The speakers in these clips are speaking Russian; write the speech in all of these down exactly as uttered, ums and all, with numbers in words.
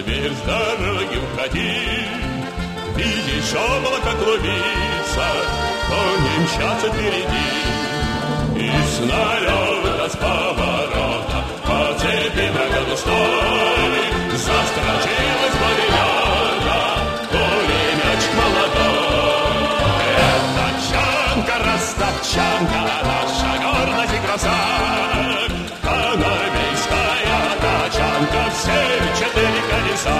теперь с дороги уходи. Видишь облако клубится, кони мчатся впереди. И с налета, с поворота по цепи врага густой засторожилась пулемета, пулеметчик молодой. Это Тачанка, Ростовчанка, наша гордость и краса. Армейская тачанка, все четыре колеса.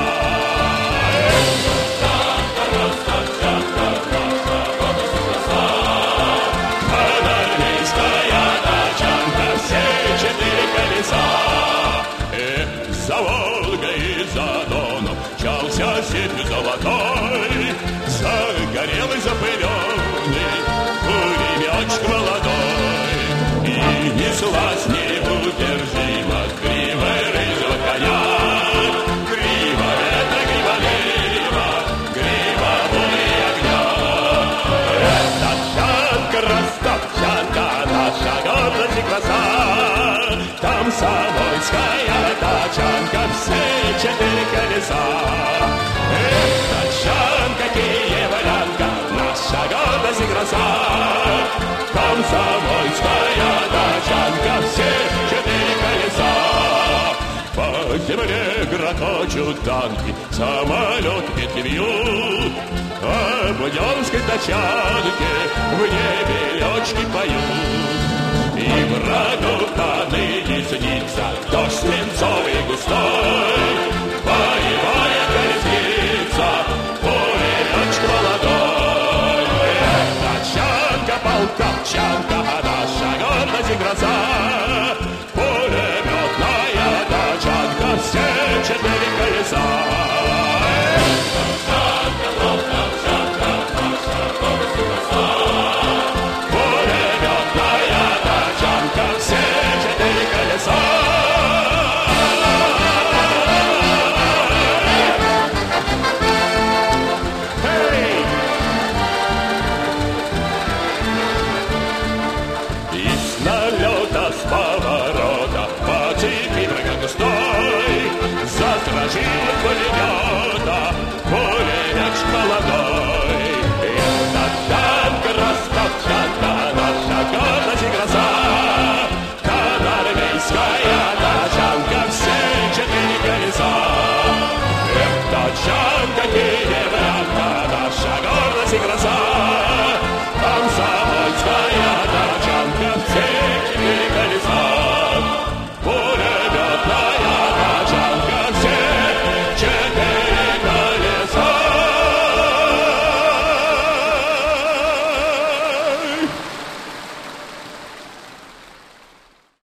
Тачанка, Ростовчанка, наша гордость и краса. Армейская тачанка, все четыре колеса. Эх, за Волгой и за Доном мчался сетью золотой, загорелый, запыленный пулеметчик молодой. И неслась неудержимо грива рыжего коня. Грива ветра, грива лива, грива бури и огня. Это Тачанка, Ростовчанка, наша гордость и краса. Комсомольская тачанка, все четыре колеса. Эх, Тачанка, киевлянка, наша гордость и краса. Комсомольская тачанка, все четыре колеса. По земле грохочут танки, самолеты петли вьют, а в буденской тачанке в небе летчики поют. И врагу поныне снится дождь свинцовый густой, боевая колесница